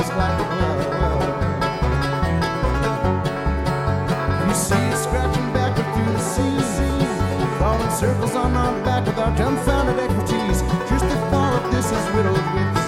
just like a glove. You see it scratching backward through the sea, crawling circles on our back with our dumbfounded expertise. Truth the fall of this is riddled with